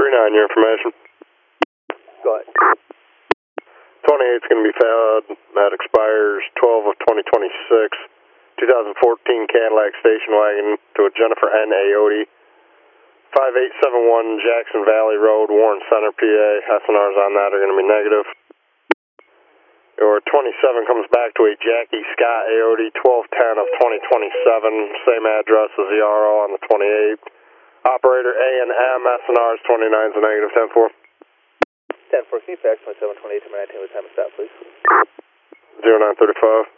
1039, your information. Go ahead. 28 is going to be found. That expires 12 of 2026. 2014 Cadillac station wagon to a Jennifer N. Aote. 5871 Jackson Valley Road, Warren Center, PA. SNRs on that are going to be negative. Your 27 comes back to a Jackie Scott Aote, 1210 of 2027. Same address as the RO on the 28th. Operator A&M, SNRs 29 is a negative, 10-4. 10-4, can you fax 2728 to my 19 with time of stop, please? 0935.